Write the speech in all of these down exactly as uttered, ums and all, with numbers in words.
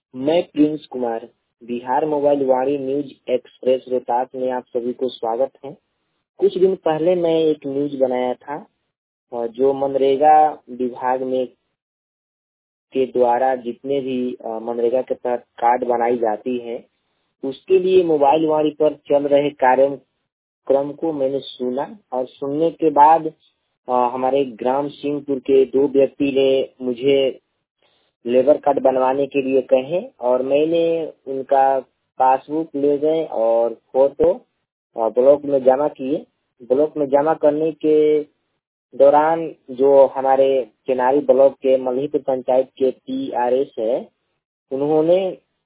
मैं Prince Kumar Bihar mobile Vani news express Rohtas में आप सभी को स्वागत है। कुछ दिन पहले मैं एक न्यूज बनाया था और जो मनरेगा विभाग में के द्वारा जितने भी अ, मनरेगा के तहत कार्ड बनाई जाती है उसके लिए मोबाइल वाणी पर चल रहे कार्यक्रम को मैंने सुना और सुनने के बाद अ, हमारे ग्राम सिंहपुर के दो व्यक्ति ने मुझे लेबर कार्ड बनवाने के लिए कहे और मैंने उनका पासबुक ले गए और फोटो अ, ब्लॉक में जमा किए। ब्लॉक में जमा करने के दौरान जो हमारे चिनारी ब्लॉक के मल्हीपुर पंचायत के पी आर एस है उन्होंने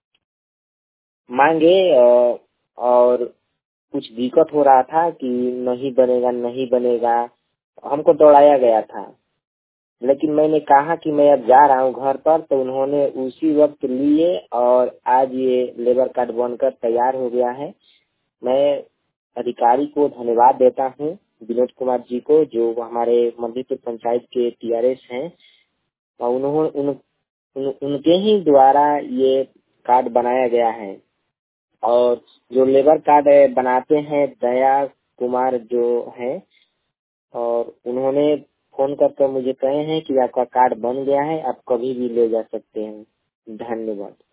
मांगे अ, और कुछ दिक्कत हो रहा था कि नहीं बनेगा नहीं बनेगा, हमको दौड़ाया गया था। लेकिन मैंने कहा कि मैं अब जा रहा हूँ घर पर, तो उन्होंने उसी वक्त लिए और आज ये लेबर कार्ड बनकर तैयार हो गया है। मैं अधिकारी को धन्यवाद देता हूँ, विनोद कुमार जी को, जो हमारे मल्हीपुर पंचायत के टी आर एस हैं और उन्होंने उन, उन, उनके ही द्वारा ये कार्ड बनाया गया है। और जो लेबर कार्ड बनाते हैं दया कुमार जो है, और उन्होंने फोन करके मुझे कहे हैं कि आपका कार्ड बन गया है, आप कभी भी ले जा सकते हैं। धन्यवाद।